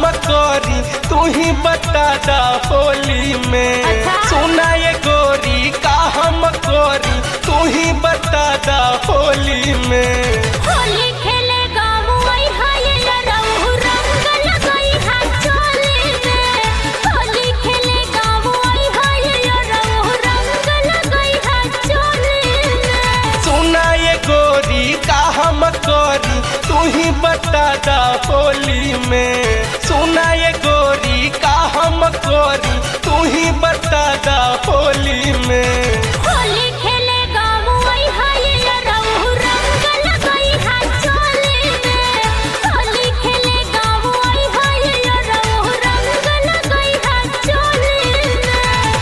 करी तू ही बता दा होली में। सुना ये गोरी का हम करी तू ही बता दा होली में। होली खेले गाँव आई हाय लड़ाऊ रंग लगाई है चोली में। होली खेले गाँव आई हाय लड़ाऊ रंग लगाई है चोली में। सुना ये गोरी का हम करी तू ही बता दा होली में। सुना ये गोरी का हम करी तू ही बता दा होली में। होली खेले गाँव आई हाय लड़ाऊ रंग लगाई है चोली में। होली खेले गाँव आई हाय लड़ाऊ रंग लगाई है चोली में।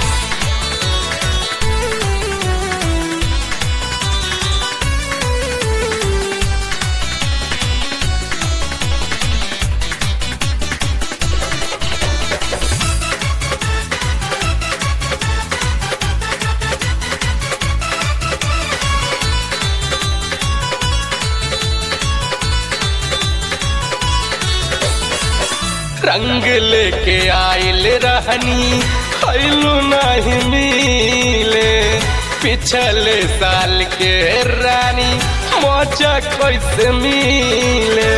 रंग लेके आइल रहनी खैलू नहीं मिले। पिछले साल के रानी मौजा कैसे मिले।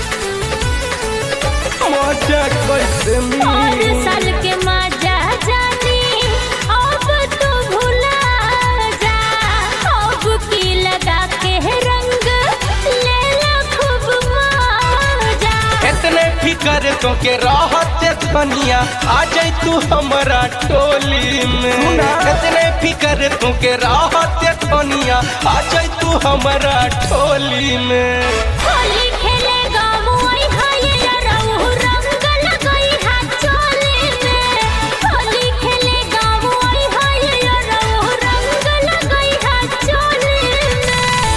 मौजा कैसे और मिले। साल के मजा जानी अब तू भुला जा। अब की लगा के रंग ले ला खूब मजा। इतने फिकर तो के रहते धनिया आ जाई तू हमारा टोली में। इतने फिकर तो के रहते धनिया आ जाई तू हमारा टोली में। होली खेले गाँव आई हाय लड़ाऊ रंग लगाई है चोली में। होली खेले गाँव आई हाय लड़ाऊ रंग लगाई है चोली में।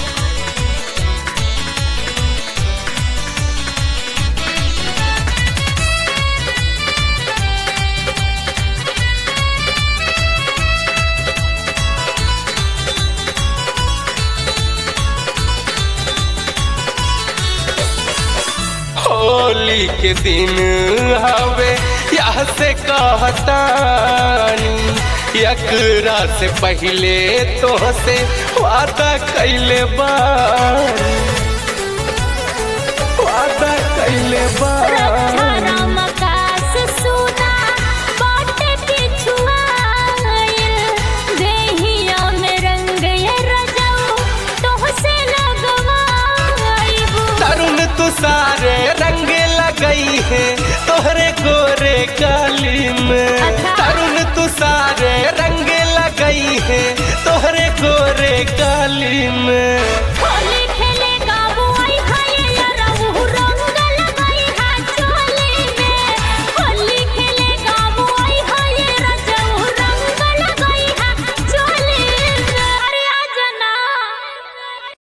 होली के दिन हवे यहाँ से कहतानी। एकरा से पहले तो से वादा कैले बानी। वादा कैले बानी। राम आकाश सुना बाटे पिछुआइल। देहिया में रंग ये रजाऊ तोहसे लगवाइबू। तरुण तू सारे रंग लगई है तोहरे गोरे गाली में। तरुण तू सारे रंग लगई है तोहरे गोरे गाली में। होली